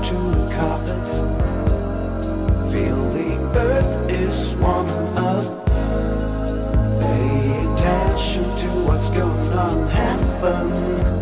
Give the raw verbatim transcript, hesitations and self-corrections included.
to the carpet. Feel the earth is warming up. Pay attention to what's going on. Have fun.